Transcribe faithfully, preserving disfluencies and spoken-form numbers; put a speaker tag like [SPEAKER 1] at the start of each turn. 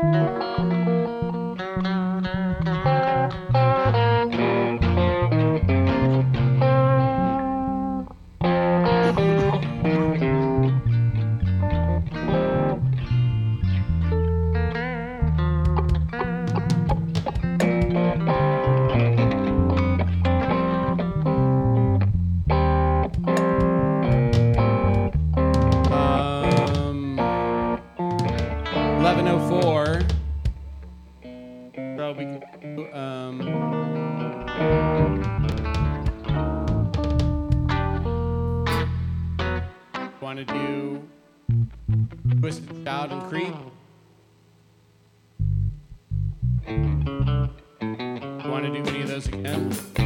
[SPEAKER 1] eleven oh four. So we can do, um, want to do Twist and Shout and Creep? Want to do any of those again?